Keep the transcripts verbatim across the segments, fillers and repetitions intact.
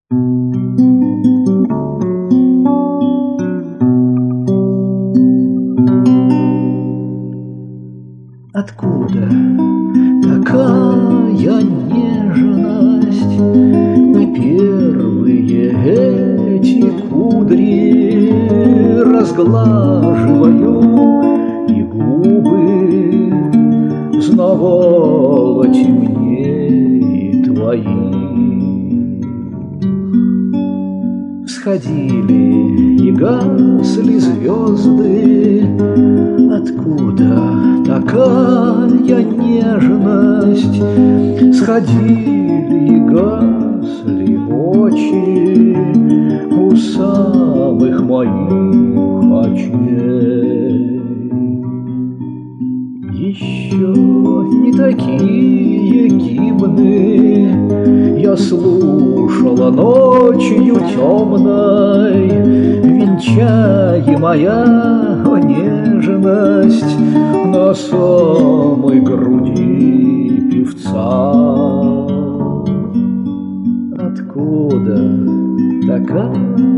Откуда такая нежность? Не первые эти кудри разглаживаю, и губы знавала темнее твои. Всходили и гасли звезды. Откуда такая нежность? Сходили и гасли очи у самых моих очей. Еще не такие гимны я слушала ночью темной, венчаемая нежность на самой груди певца. Откуда такая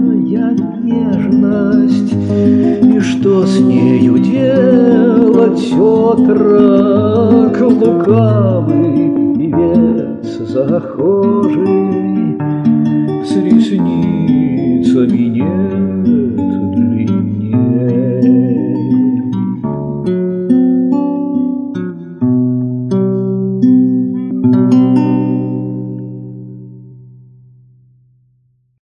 нежность? И что с нею делать, отрок лукавый певец захожий с ресницами не